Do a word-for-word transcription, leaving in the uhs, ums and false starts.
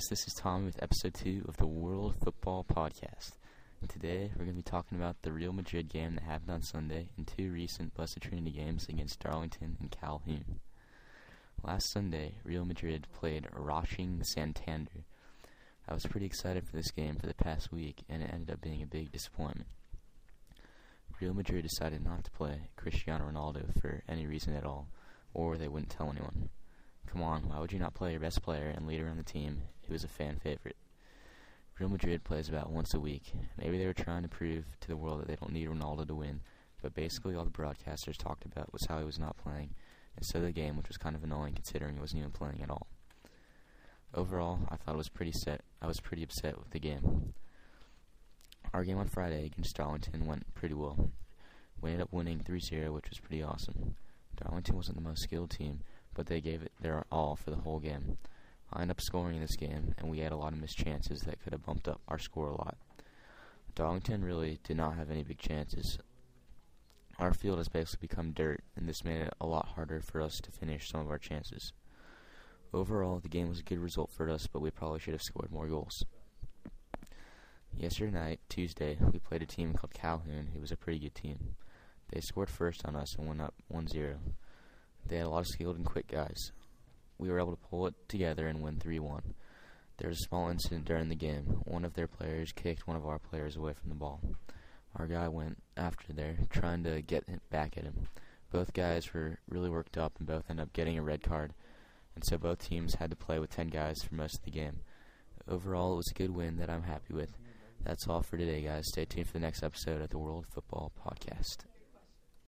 guys, this is Tommy with episode two of the World Football Podcast. And today we're going to be talking about the Real Madrid game that happened on Sunday and two recent Blessed Trinity games against Darlington and Calhoun. Last Sunday, Real Madrid played Racing Santander. I was pretty excited for this game for the past week, and it ended up being a big disappointment. Real Madrid decided not to play Cristiano Ronaldo for any reason at all, or they wouldn't tell anyone. Come on, why would you not play your best player and leader on the team who is a fan favorite? Real Madrid plays about once a week. Maybe they were trying to prove to the world that they don't need Ronaldo to win, but basically all the broadcasters talked about was how he was not playing instead of the game, which was kind of annoying considering he wasn't even playing at all. Overall, I thought it was pretty set. I was pretty upset with the game. Our game on Friday against Darlington went pretty well. We ended up winning three zero, which was pretty awesome. Darlington wasn't the most skilled team, but they gave it their all for the whole game. I ended up scoring in this game, and we had a lot of missed chances that could have bumped up our score a lot. Darlington really did not have any big chances. Our field has basically become dirt, and this made it a lot harder for us to finish some of our chances. Overall, the game was a good result for us, but we probably should have scored more goals. Yesterday night, Tuesday, we played a team called Calhoun, who was a pretty good team. They scored first on us and went up one zero. They had a lot of skilled and quick guys. We were able to pull it together and win three one. There was a small incident during the game. One of their players kicked one of our players away from the ball. Our guy went after there, trying to get him back at him. Both guys were really worked up and both ended up getting a red card, and so both teams had to play with ten guys for most of the game. Overall, it was a good win that I'm happy with. That's all for today, guys. Stay tuned for the next episode of the World Football Podcast.